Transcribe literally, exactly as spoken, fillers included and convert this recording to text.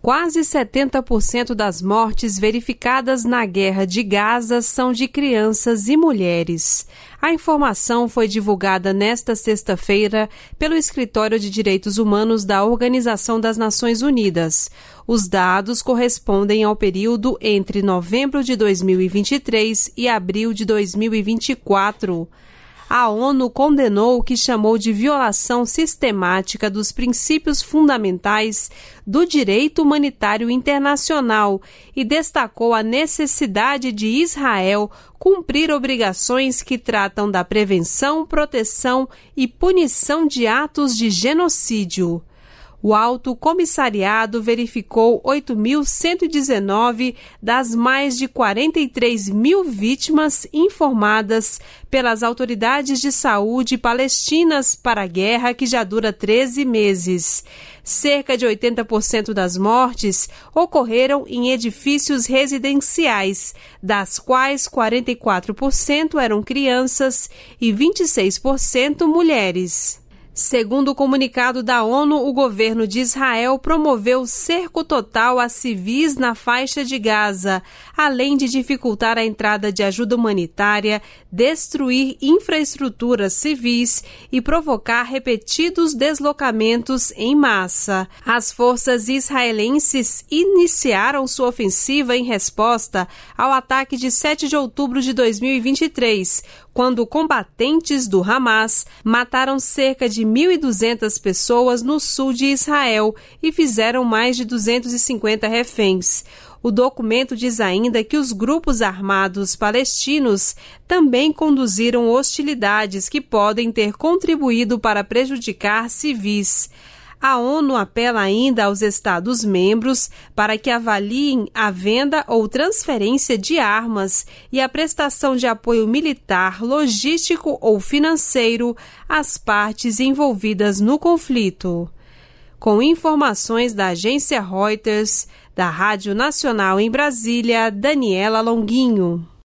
Quase setenta por cento das mortes verificadas na Guerra de Gaza são de crianças e mulheres. A informação foi divulgada nesta sexta-feira pelo Escritório de Direitos Humanos da Organização das Nações Unidas. Os dados correspondem ao período entre novembro de dois mil e vinte e três e abril de dois mil e vinte e quatro. A ONU condenou o que chamou de violação sistemática dos princípios fundamentais do direito humanitário internacional e destacou a necessidade de Israel cumprir obrigações que tratam da prevenção, proteção e punição de atos de genocídio. O Alto Comissariado verificou oito mil cento e dezenove das mais de quarenta e três mil vítimas informadas pelas autoridades de saúde palestinas para a guerra que já dura treze meses. Cerca de oitenta por cento das mortes ocorreram em edifícios residenciais, das quais quarenta e quatro por cento eram crianças e vinte e seis por cento mulheres. Segundo o comunicado da ONU, o governo de Israel promoveu cerco total a civis na faixa de Gaza, além de dificultar a entrada de ajuda humanitária, destruir infraestruturas civis e provocar repetidos deslocamentos em massa. As forças israelenses iniciaram sua ofensiva em resposta ao ataque de sete de outubro de dois mil e vinte e três, quando combatentes do Hamas mataram cerca de mil e duzentas pessoas no sul de Israel e fizeram mais de duzentos e cinquenta reféns. O documento diz ainda que os grupos armados palestinos também conduziram hostilidades que podem ter contribuído para prejudicar civis. A ONU apela ainda aos Estados-membros para que avaliem a venda ou transferência de armas e a prestação de apoio militar, logístico ou financeiro às partes envolvidas no conflito. Com informações da agência Reuters, da Rádio Nacional em Brasília, Daniela Longuinho.